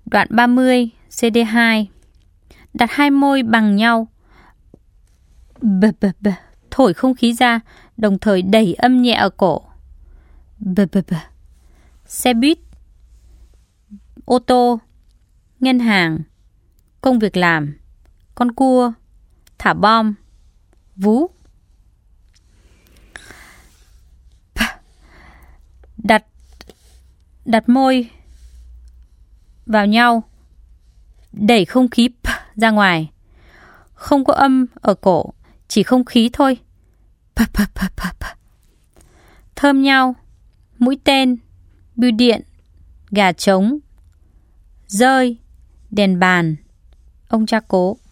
Đoạn 30, CD2. Đặt hai môi bằng nhau. Thổi không khí ra, đồng thời đẩy âm nhẹ ở cổ. Xe buýt, ô tô, ngân hàng, công việc làm, con cua, thả bom, vú. Đặt môi vào nhau, đẩy không khí ra ngoài. Không có âm ở cổ, chỉ không khí thôi. Thơm nhau, mũi tên, bưu điện, gà trống, rơi, đèn bàn, ông cha cố.